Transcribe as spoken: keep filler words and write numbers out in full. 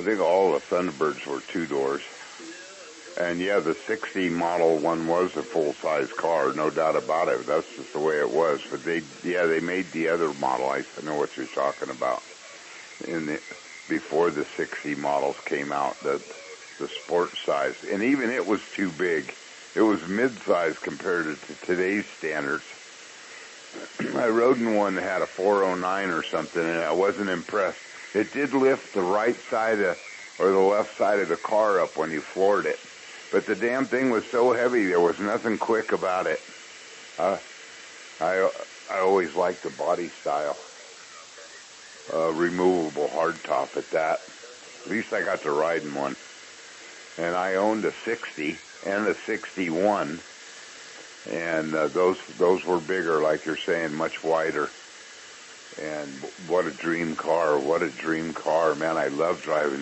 think all the Thunderbirds were two doors. And yeah, the sixty model one was a full-size car, no doubt about it. That's just the way it was. But they, yeah, they made the other model. I know what you're talking about. In the before the sixty models came out, the the sport size, and even it was too big. It was mid-size compared to today's standards. I rode in one that had a four oh nine or something, and I wasn't impressed. It did lift the right side of, or the left side of the car up when you floored it. But the damn thing was so heavy, there was nothing quick about it. Uh, I I always liked the body style. Uh, removable hardtop at that. At least I got to ride in one. And I owned a sixty and a sixty-one. And uh, those those were bigger, like you're saying, much wider. And what a dream car. What a dream car. Man, I love driving